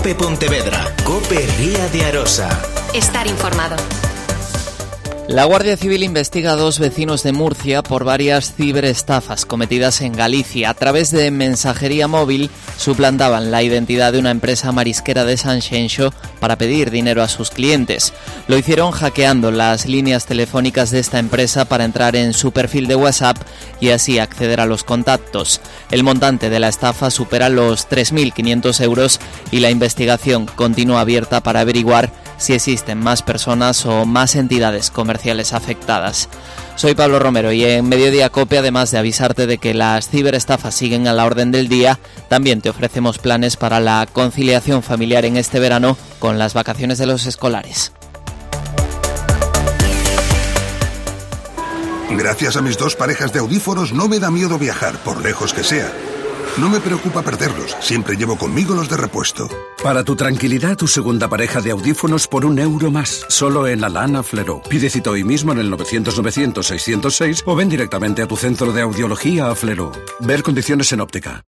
Cope Pontevedra, Cope Ría de Arosa. Estar informado. La Guardia Civil investiga a 2 vecinos de Murcia por varias ciberestafas cometidas en Galicia. A través de mensajería móvil suplantaban la identidad de una empresa marisquera de Sanxenxo para pedir dinero a sus clientes. Lo hicieron hackeando las líneas telefónicas de esta empresa para entrar en su perfil de WhatsApp y así acceder a los contactos. El montante de la estafa supera los 3.500 euros y la investigación continúa abierta para averiguar si existen más personas o más entidades comerciales afectadas. Soy Pablo Romero y en Mediodía Cope, además de avisarte de que las ciberestafas siguen a la orden del día, también te ofrecemos planes para la conciliación familiar en este verano con las vacaciones de los escolares. Gracias a mis 2 parejas de audífonos no me da miedo viajar, por lejos que sea. No me preocupa perderlos, siempre llevo conmigo los de repuesto. Para tu tranquilidad, tu segunda pareja de audífonos por €1 más, solo en Alana Fleró. Pide cita hoy mismo en el 900-900-606 o ven directamente a tu centro de audiología a Fleró. Ver condiciones en óptica.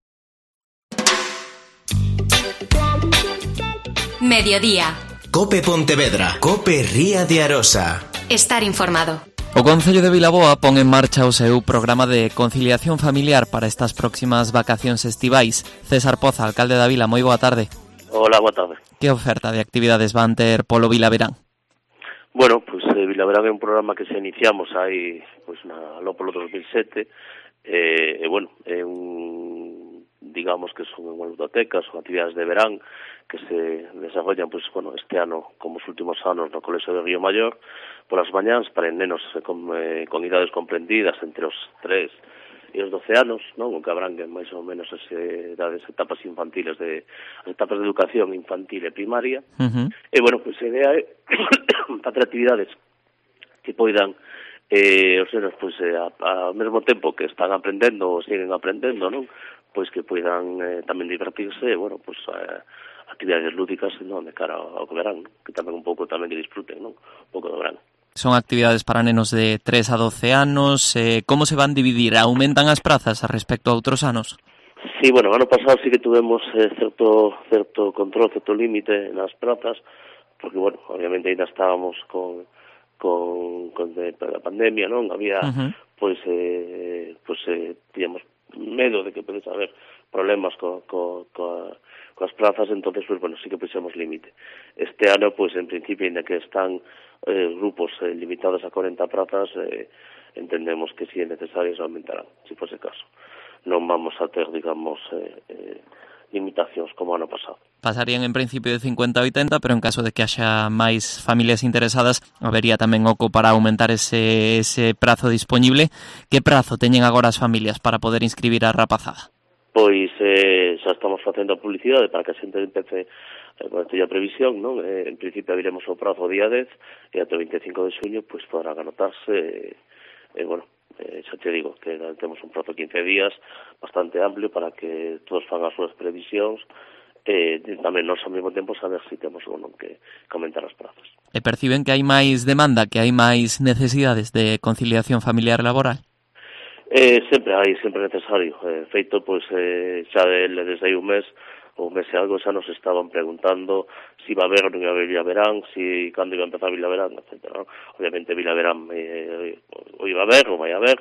Mediodía. Cope Pontevedra, Cope Ría de Arosa. Estar informado. O Concello de Vilaboa pon en marcha o seu programa de conciliación familiar para estas próximas vacacións estivais. César Poza, alcalde da Vila, moi boa tarde. Hola, boa tarde. Que oferta de actividades van ter polo Vilaverán? Bueno, pues Vilaverán é un programa que se iniciamos aí, pues aló polo 2007, bueno, é un, digamos que son ludotecas, son actividades de verán que se desarrollan, pues bueno, este ano, como os últimos anos, no Colexio de Río Maior, polas mañáns para nenos con idades comprendidas entre os 3 e os 12 anos, non? O que abranguen máis ou menos as etapas infantiles as etapas de educación infantil e primaria. E bueno, pois a idea é facer actividades que poidan os nenos pois ao mesmo tempo que están aprendendo ou siguen aprendendo, non? Pois que poidan tamén divertirse, e bueno, pois actividades lúdicas, non, de cara ao verán, que tamén un pouco tamén que disfruten, non? Un pouco do verán. Son actividades para nenos de 3 a 12 anos. Como se van dividir? Aumentan as prazas respecto a outros anos? Sí, bueno, ano pasado sí que tuvemos certo control, certo límite nas prazas, porque, bueno, obviamente ainda estábamos con a pandemia, non? Había, tíamos medo de que podese haber problemas coas plazas, entonces, pues bueno, sí que puxemos límite. Este ano, pues en principio, ainda que están grupos limitados a 40 plazas, entendemos que si é necesario se aumentarán, se fose caso. Non vamos a ter, digamos, limitacións como ano pasado. Pasarían en principio de 50 a 80, pero en caso de que haxa máis familias interesadas, habería tamén oco para aumentar ese prazo disponible. Que prazo teñen agora as familias para poder inscribir a rapazada? Pois xa estamos facendo a publicidade para que a xente empece con a previsión, non? En principio abriremos o prazo o día 10 e ata o 25 de xuño pois podrán anotarse. Bueno, xa te digo que temos un prazo de 15 días bastante amplio para que todos fan as súas previsións e tamén nós ao mesmo tempo saber se temos ou non que aumentar as prazas. E perciben que hai máis demanda, que hai máis necesidades de conciliación familiar e laboral? Sempre necesario. Feito, pois, xa desde aí un mes e algo xa nos estaban preguntando si iba a haber ou non iba a haber Vilaverán, si cando iba a empezar Vilaverán, etc. Obviamente Vilaverán o iba a haber, ou vai a haber.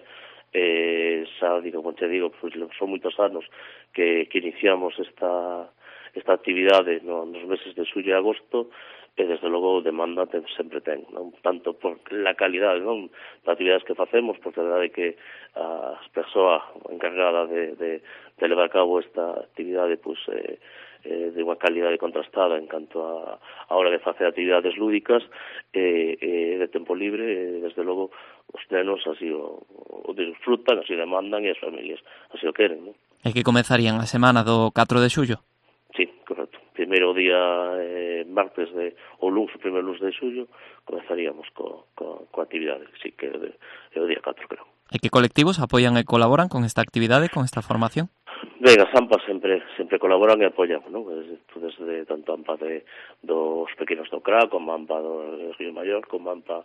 Xa digo, como te digo, pois, son moitos anos que iniciamos esta actividade nos meses de xullo e agosto, e desde logo demanda sempre ten, non? Tanto por la calidade, non, das actividades que facemos, porque a verdade é que a persoa encargada de levar a cabo esta actividade pois de unha calidade contrastada en canto a hora de facer actividades lúdicas de tempo libre, desde logo os nenos así o disfrutan, así demandan e as familias así o queren, non? E que comezarían a semana do 4 de xullo? Sí, correcto. Primeiro día martes ou luns, o primeiro luns de xullo, comezaríamos coa actividade, sí, que é o día 4, creo. E que colectivos apoian e colaboran con esta actividade, con esta formación? Ben, as AMPA sempre colaboran e apoian, non? Desde tanto AMPA dos pequenos do CRA, como AMPA do Río Maior, como AMPA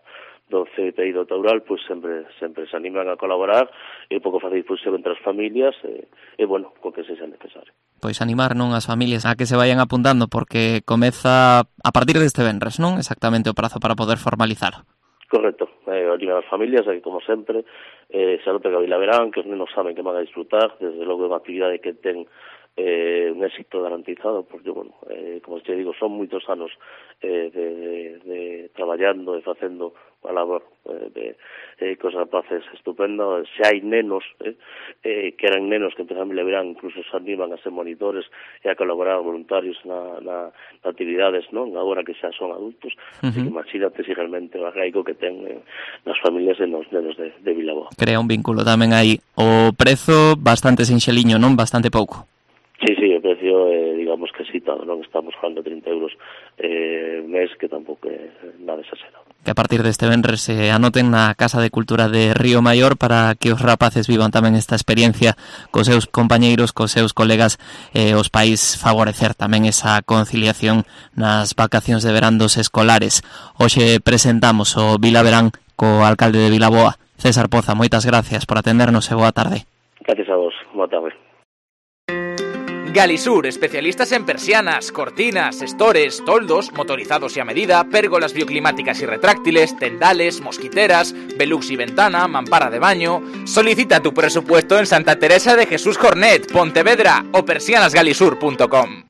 CPI do Toural, pois sempre se animan a colaborar e un pouco facer difusión entre as familias e bueno, co que sexa necesario. Pois animar, non, as familias a que se vayan apuntando, porque comeza a partir deste venres, non? Exactamente o prazo para poder formalizar. Correcto, animar as familias a que, como sempre, se anoten a Vilaverán, que os nenos saben que van a disfrutar, desde logo é unha actividade que ten un éxito garantizado, porque, bueno, como te digo, son moitos anos de traballando e facendo unha labor de cos rapaces estupenda. Xa hai nenos que eran nenos que empezaron a Vilaverán, incluso se animan a ser monitores e a colaborar voluntarios na actividades, non? Agora que xa son adultos, así que imagínate si realmente o arraigo que ten nas familias e nos nenos de Vilaboa. Crea un vínculo tamén aí. O prezo bastante sinxeliño, non? Bastante pouco. Sí, o precio, digamos que citado, non? Estamos falando 30 euros mes, que tampouco é nada exagerado. Que a partir deste venres se anoten na Casa de Cultura de Río Maior para que os rapaces vivan tamén esta experiencia cos seus compañeiros, cos seus colegas, os pais favorecer tamén esa conciliación nas vacacións de verán dos escolares. Hoxe presentamos o Vilaverán co alcalde de Vilaboa, César Poza. Moitas gracias por atendernos e boa tarde. Gracias a vos, boa tarde. Galisur, especialistas en persianas, cortinas, estores, toldos, motorizados y a medida, pérgolas bioclimáticas y retráctiles, tendales, mosquiteras, velux y ventana, mampara de baño. Solicita tu presupuesto en Santa Teresa de Jesús Cornet, Pontevedra o persianasgalisur.com.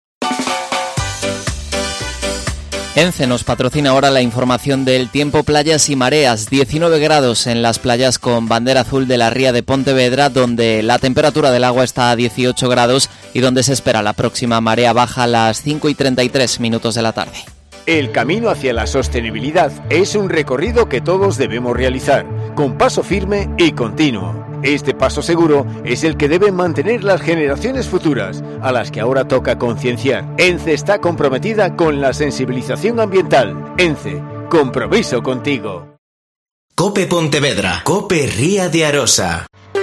ENCE nos patrocina ahora la información del tiempo, playas y mareas. 19 grados en las playas con bandera azul de la ría de Pontevedra, donde la temperatura del agua está a 18 grados y donde se espera la próxima marea baja a las 5:33 de la tarde. El camino hacia la sostenibilidad es un recorrido que todos debemos realizar, con paso firme y continuo. Este paso seguro es el que deben mantener las generaciones futuras, a las que ahora toca concienciar. ENCE está comprometida con la sensibilización ambiental. ENCE, compromiso contigo. COPE Pontevedra, COPE Ría de Arosa.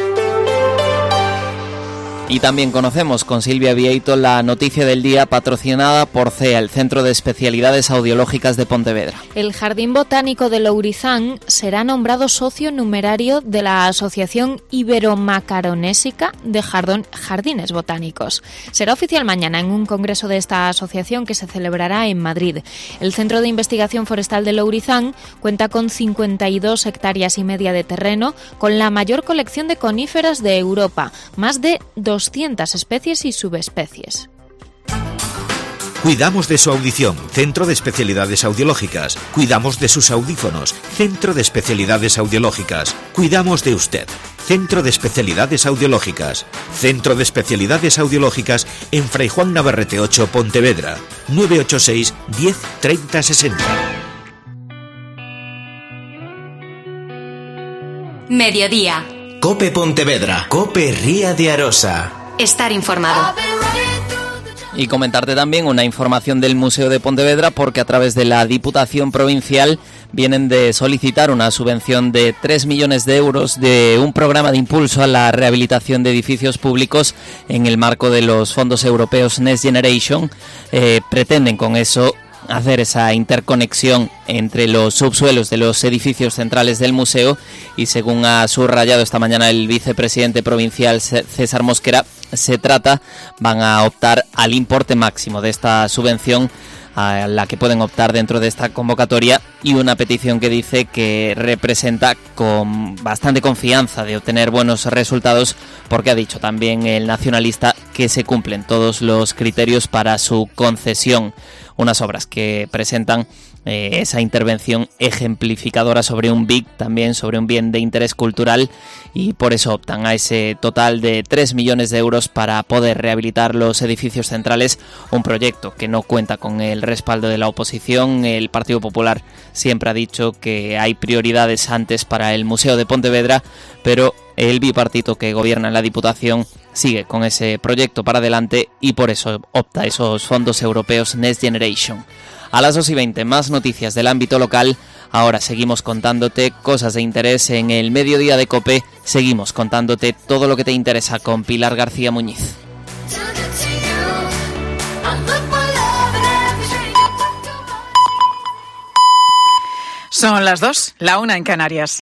Y también conocemos con Silvia Vieito la noticia del día patrocinada por CEA, el Centro de Especialidades Audiológicas de Pontevedra. El Jardín Botánico de Lourizán será nombrado socio numerario de la Asociación Ibero-Macaronésica de Jardines Botánicos. Será oficial mañana en un congreso de esta asociación que se celebrará en Madrid. El Centro de Investigación Forestal de Lourizán cuenta con 52 hectáreas y media de terreno, con la mayor colección de coníferas de Europa, más de 200 especies y subespecies. Cuidamos de su audición, Centro de Especialidades Audiológicas. Cuidamos de sus audífonos, Centro de Especialidades Audiológicas. Cuidamos de usted, Centro de Especialidades Audiológicas. Centro de Especialidades Audiológicas en Fray Juan Navarrete 8, Pontevedra. 986 10 30 60. Mediodía. COPE Pontevedra, COPE Ría de Arosa. Estar informado. Y comentarte también una información del Museo de Pontevedra, porque a través de la Diputación Provincial vienen de solicitar una subvención de 3 millones de euros de un programa de impulso a la rehabilitación de edificios públicos en el marco de los fondos europeos Next Generation. Pretenden con eso hacer esa interconexión entre los subsuelos de los edificios centrales del museo y, según ha subrayado esta mañana el vicepresidente provincial César Mosquera, van a optar al importe máximo de esta subvención a la que pueden optar dentro de esta convocatoria, y una petición que dice que representa con bastante confianza de obtener buenos resultados, porque ha dicho también el nacionalista que se cumplen todos los criterios para su concesión. Unas obras que presentan esa intervención ejemplificadora sobre un BIC, también sobre un bien de interés cultural, y por eso optan a ese total de 3 millones de euros para poder rehabilitar los edificios centrales, un proyecto que no cuenta con el respaldo de la oposición. El Partido Popular siempre ha dicho que hay prioridades antes para el Museo de Pontevedra, pero el bipartito que gobierna en la Diputación sigue con ese proyecto para adelante y por eso opta a esos fondos europeos Next Generation. A las 2:20, más noticias del ámbito local. Ahora seguimos contándote cosas de interés en el mediodía de COPE. Seguimos contándote todo lo que te interesa con Pilar García Muñiz. Son las 2, la 1 en Canarias.